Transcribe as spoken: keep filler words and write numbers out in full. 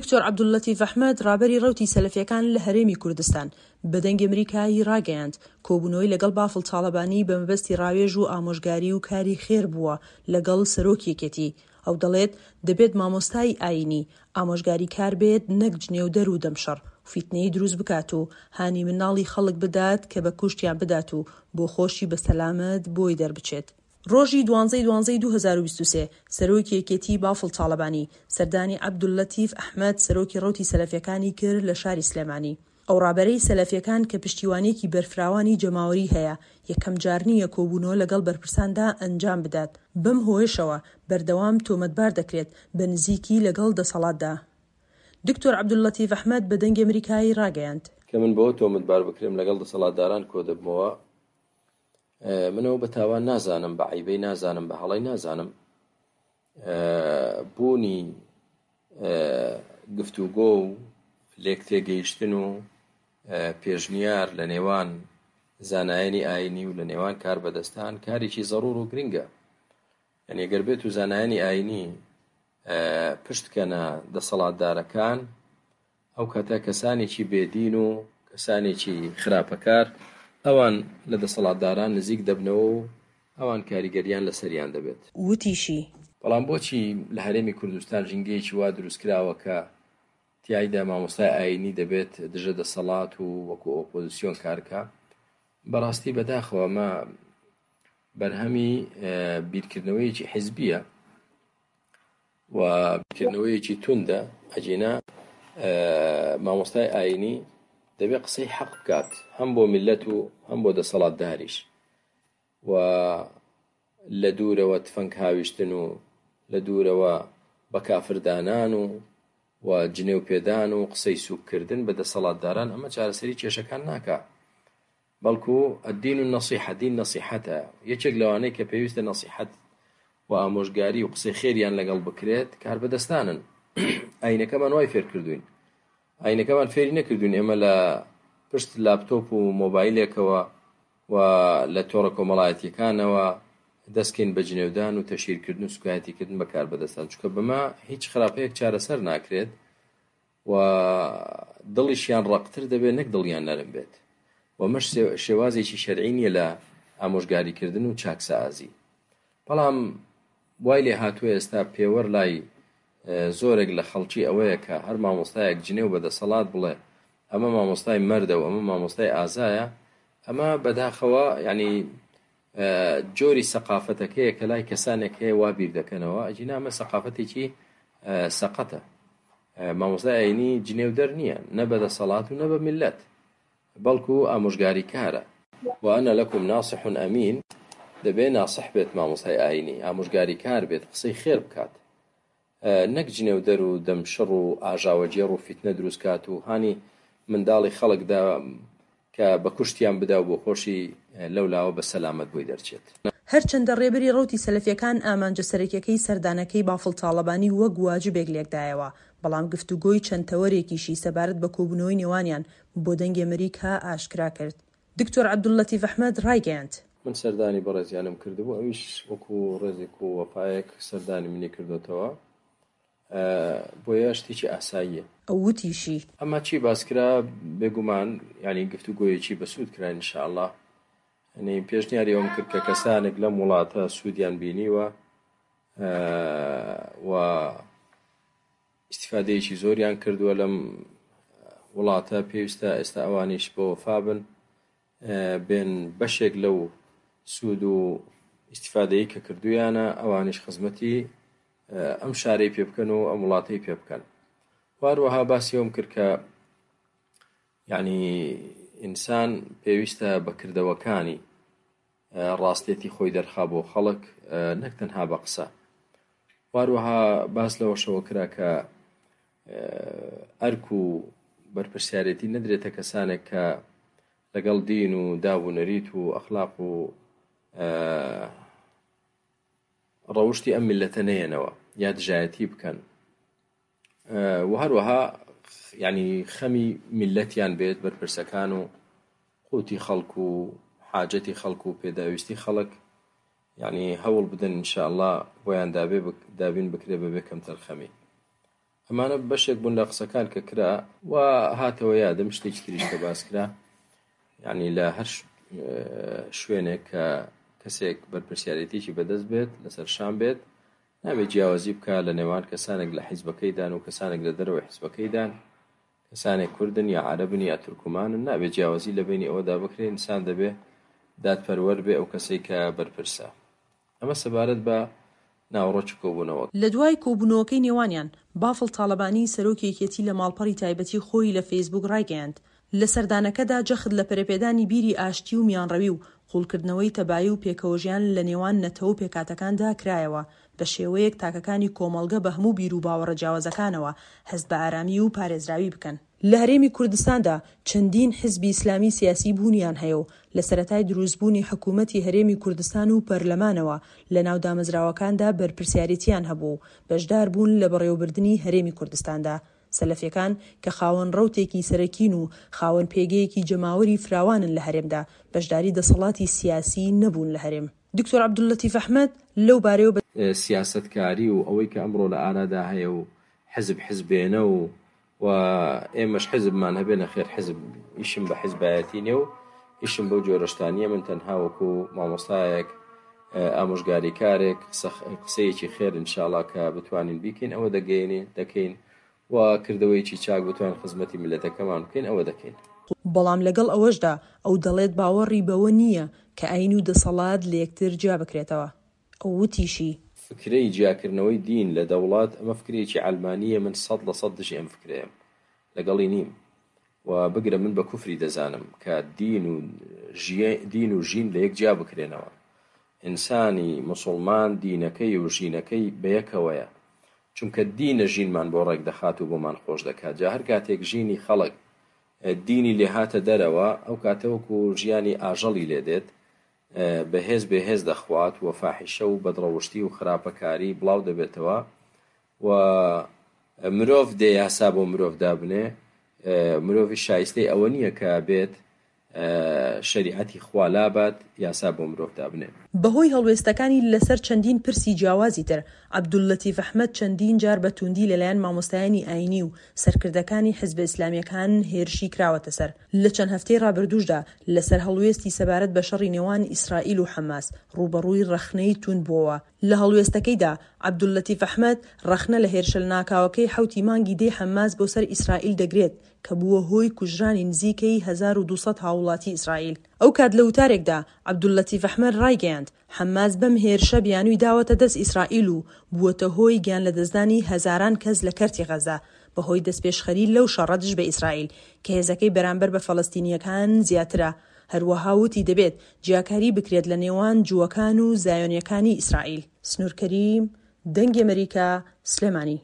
دکتۆر عەبدولەتیف ئەحمەد ڕابەری ڕەوتی سەلەفیەکان لە هەرێمی کوردستان بە دەنگی ئەمریکایی ڕاگەیاند کۆبوونەوەی لەگەڵ بافڵ تاڵەبانی بە مەبەستی ڕاوێژ و ئامۆژگاری و کاری خێر بووە لەگەڵ سەرۆکیەکێتی. ئەو دەڵێت دەبێت مامۆستای ئاینی ئامۆژگاری کار بێت نەک جنێودەر و دەمشەڕ و فیتنەی دروست بکات و هانی مناڵی خەڵک بدات کە بە کوشتیان بدات و بۆ خۆشی بە سەلامەت بۆی دەربچێت. ڕۆژی دوانزەی دوانزەی دوو هەزار و بیست و سێ سەرۆکی یەکێتی بافڵ تاڵەبانی سەردانی عەبدولەتیف ئەحمەد سەرۆکی ڕەوتی سەلەفیەکانی کرد لە شاری سلێمانی. ئەو ڕابەرەی سەلەفیەکان کە پشتیوانێکی بەرفراوانی جەماوەری هەیە یەکەم جار نییە کۆبوونەوە لەگەڵ بەرپرساندا ئەنجام بدات. بەم هۆیشەوە بەردەوام تۆمەتبار دەکرێت بە نزیکی لەگەڵ دەسەڵاتدا. دکتۆر عەبدولەتیف ئەحمەد بە دەنگی ئەمریکایی ڕاگەیاند کە من بۆ تۆمەتبار بکرێم لەگەڵ دەسەڵاتداران کۆ دەبمەوە. منەوە بە تاوان نازانم، بە عیبەی نازانم، بە هەڵەی نازانم بوونی گفتوگۆ و لێک تێگەیشتن و پێشنیار لە نێوان زانایانی ئاینی و لە نێوان کار بەدەستان کارێکی زەڕوور و گرنگە. یعنی ئەگەر بێت و زانایانی ئاینی پشتکەنە دەسەڵاتدارەکان ئەو کاتە کەسانێکی بێدین و کەسانێکی خراپەکار ئەوان لە دەسەڵاتداران نزیک دەبنەوە و ئەوان کاریگەریان لەسەریان دەبێت. وتیشی بەڵام بۆچی لە هەرێمی کوردستان ژینگەیەکی وا دروست کراوە کە تیایدا مامۆستای ئاینی دەبێت دژە دەسەڵات و وەکو ئۆپۆزیسیۆن کارکە؟ بەڕاستی بەداخەوە مە بەرهەمی بیرکردنەوەیەکی حیزبیە و بیرکردنەوەیەکی توندە. ئەجێنا مامۆستای ئاینی دەبێت قسەی حەق بکات هەم بۆ میلەت و هەم بۆ دەسەڵاتداریش و لە دوورەوە تفەنگ هاویشتن و لە دوورەوە بە کافردانان و و جنێو پێدان و قسەی سووککردن بە دەسەڵاتداران ئەمە چارەسەری کێشەکان ناکات، بەڵکو الدین النەصیحە، دین نەصیحەتە. یەکێک لەوانەی کە پێویستە نەصیحەت و ئامۆژگاری و قسەی خێریان لەگەڵ بکرێت کار بەدەستانن. ئاینەکەمان وای فێر کردوین، ئاینەکەمان فێری نەکردوین ئێمە لە پشت لاپتۆپ و مۆبایلێکەوە و لە تۆڕە کۆمەڵایەتیەکانەوە دەستکەین بە جنێودان و تەشیرکردن و سوکایەتیکردن بە کار بەدەستان، چونکە بەمە هیچ خراپەیەک چارەسەر ناکرێت و دڵیشیان ڕەقتر دەبێت نەک دڵیان نەرم بێت. و مەش شێوازێکی شەرعی نیە لە ئامۆژگاریکردن و چاکسازی. بەڵام وای لێ هاتووە ئێستا پێوەەر لای زۆرێک لە خەڵکی ئەوەیە کە هەر مامۆستایەک جنێو بەدەسەڵات بڵێ ئەمە مامۆستای مەردە و ئەمە مامۆستای ئازایە، ئەمە بەداخەوە یعنی جۆری سەقافەتەکەیە کە لای کەسانێک هەیە وا بیر دەکەنەوە. ئەجینا ئەمە سەقافەتێکی سەقەتە. مامۆستای ئاینی جنێودەر نییە، نە بەدەسەڵات و نە بە میلەت، بەڵکو ئامۆژگاری کارە. و ئەنە لەکم ناصح ئەمین، دەبێ ناسح بێت مامۆستای ئاینی، ئامۆژگاری کار بێت، قسەی خێر بکات، نەک جنێودەر و دەمشڕ و ئاژاوەجێڕ و فیتنە دروست کات و هانی منداڵی خەڵکدا کە بە کوشتیان بدا و بۆ خۆشی لەولاوە بە سەلامەت بۆی دەرچێت. هەرچەندە ڕێبەری ڕەوتی سەلەفیەکان ئامانجە سەرەکیەکەی سەردانەکەی بافڵ تاڵەبانی وەک واجبێک لێکدایەوە، بەڵام گفتوگۆی چەند تەوەرێکیشی سەبارەت بە کۆبوونەوەی نێوانیان بۆ دەنگی ئەمریکا ئاشکرا کرد. دکتۆر عەبدولەتیف ئەحمەد ڕایگەیاند من سەردانی بەڕێزیانم کردبوو، ئەویش وەکو ڕێزێک و وەفایەک سەردانی منی کردوتەوە، بۆیە شتێکی ئاساییە. ئەو وتیشی ئەمە چی باسکرا بێگومان ینی گفتوگۆیەکی بەسوود کرا ئینشاءڵڵا. ینی پێشنیاری ئەوم کرد کە کەسانێک لەم وڵاتە سوودیان بینیوە و ئیستیفادەیەکی زۆریان کردووە لەم وڵاتە، پێویستە ئێستا ئەوانیش بۆ وەفا بن بێن بەشێک لەو سوود و ئیستیفادەیە کە کردویانە ئەوانیش خزمەتی ئەم شارەی پێ بکەن و ئەم وڵاتەی پێ بکەن. واروەها باسی ئەوم کرد کە یعنی ئینسان پێویستە بەکردەوەکانی ڕاستێتی خۆی دەرخا بۆ خەڵک نەک تەنها بە قسە. واروەها باس لەوەشەوە کرا کە ئەرک و بەرپرسیارەتی نەدرێتە کەسانێک کە لەگەڵ دین و دابوونەریت و ئەخلاق و ڕەوشتی ئەم میلەتە نەیەنەوە یا دژایەتی بکەن و هەروەها یعنی خەمی میلەتیان بێت بەرپرسەکان و قوتی خەڵک و حاجەتی خەڵک و پێداویستی خەڵک یعنی هەوڵ بدەن ئینشاءڵڵا بۆیان دابێ دابین بکرێ بەبێ کەمتەر خەمی. ئەمانە بەشێک بوون لە قسەکان کە کرا و هاتەوە یادم شتێکی تریش کە باس کرا، یعنی لە هەر شوێنێک کە کەسێک بەرپرسیارەتێکی بەدەست بێت لەسەر شان بێت نابێت جیاوازی بکە لە نێوان کەسانێک لە حیزبەکەیدان و کەسانێک لە دەرەوەی حیزبەکەیدان، کەسانێک کوردن یا عەرەبن یا تورکمانن، نابێت جیاوازی لە بینی ئەوەدا بکرێن. ئینسان دەبێ دادپەروەر بێ ئەو کەسەی کە بەرپرسە. ئەمە سەبارەت بە ناوڕۆکی کۆبوونەوە. لە دوای کۆبوونەوەکەی نێوانیان بافڵ تاڵەبانی سەرۆکی یەکێتی لە ماڵپەڕی تایبەتی خۆی لە فەیسبووک ڕایگەیاند لە سەردانەکەدا جەخت لە پەرەپێدانی بیری ئاشتی و میانڕەوی و قوڵکردنەوەی تەبایی و پێکەوەژیان لە نێوان نەتەوە و پێکاتەکاندا کرایەوە بە شێوەیەک تاکەکانی کۆمەڵگە بە هەموو بیر و باوەڕە جیاوازەکانەوە هەست بە ئارامی و پارێزراوی بکەن. لە هەرێمی کوردستاندا چەندین حزبی ئیسلامی سیاسی بوونیان هەیە و لە سەرەتای دروستبوونی حکوومەتی هەرێمی کوردستان و پەرلەمانەوە لە ناو دامەزراوەکاندا بەرپرسیارەتیان هەبوو و بەشدار بوون لە بەڕێوەبردننی هەرێمی کوردستاندا. سەلەفیەکان کە خاوەن ڕەوتێکی سەرەکین و خاوەن پێگەیەکی جەماوەری فراوانن لە هەرێمدا بەشداری دەسەڵاتی سیاسی نەبوون لە هەرێم. دکتۆر عەبدولەتیف ئەحمەد لەو بارەیەوە سیاسەتکاری و ئەوەی کە ئەمڕۆ لە ئارادا هەیە و حزب حزبێنە و و ئێمەش حزبمان هەبێنە خێر حزب ئیشم بە حزبایەتی نێ و ئیشم بەو جۆرەشتانیە. من تەنها وەکو مامۆستایەک ئامۆژگاری کارێک قسەیەکی خێر ئینشاڵڵا کە بتوانین بیکەین ئەوە دەگەینێ دەکەین و کردەوەیکی چاک بتوان خزمەتی میلەتەکەمان بکەین ئەوە دەکەین. بەڵام لەگەڵ ئەوەشدا ئەو دەڵێت باوەڕی بەوە نییە کە ئاین و دەسەڵات لە یەکتر جیا بکرێتەوە. ئەو وتیشی فکرەی جیاکردنەوەی دین لە دەوڵات ئەمە فکرێکی عەلمانیە، من سەد لە سەد دژی ئەم فکرەیەم لەگەڵی نیم و بگرە من بە کوفری دەزانم کە دین و دین و ژین لە یەک جیا بکرێنەوە. ئینسانی موسڵمان دینەکەی و ژینەکەی بەیەکەوەیە، چونکە دینە ژینمان بۆ ڕێک دەخات و بۆمان خۆش دەکات. جا هەر کاتێک ژینی خەڵک دینی لێ هاتە دەرەوە ئەو کاتەوەکو ژیانی ئاژەڵی لێ دێت، بەهێز بەهێز دەخوات و فاحیشە و بەدڕەوشتی و خراپەکاری بڵاو دەبێتەوە و مرۆڤ دێ یاسا بۆ مرۆڤ دابنێ. مرۆڤی شایستەی ئەوە نییە کە بێت شەریعەتی خوا لابات یاسا بۆ مرۆڤ دابنێ. بەهۆی هەڵوێستەکانی لەسەر چەندین پرسی جیاوازی تر عەبدولەتیف ئەحمەد چەندین جار بە توندی لەلایەن مامۆستایانی ئاینی و سەرکردەکانی حیزب ئیسلامیەکان هێرشی کراوەتە سەر. لە چەند هەفتەی ڕابردووشدا لەسەر هەڵوێستی سەبارەت بە شەڕی نێوان ئیسرائیل و حەماس ڕوبەڕووی ڕەخنەی تون بووەوە. لە هەڵوێستەکەیدا عەبدولەتیف ئەحمەد ڕەخنە لە هێرشە ناکاوەکەی حەوتی مانگی دەی حەماس بۆ سەر ئیسرائیل دەگرێت کە بووە هۆی کوژرانی نزیکەی هەزار و دووسەد هاوڵاتی ئیسرائیل. ئەو کات لە وتارێکدا عەبدولەتیف ئەحمەد ڕایگەیاند حەماس بەم هێرشە بیانووی داوەتە دەست ئیسرائیل و بووەتە هۆی گیان لە دەستدانی هەزاران کەس لە کەرتی غەزا بەهۆی دەستپێشخەری لەو شەڕە دژ بە ئیسرائیل کە هێزەکەی بەرامبەر بە فەڵەستینیەکان زیاترە. هەروەها وتی دەبێت جیاکاری بکرێت لە نێوان جووەکان و زایۆنیەکانی ئیسرائیل. سنوور کەریم، دەنگی ئەمریکا، سلێمانی.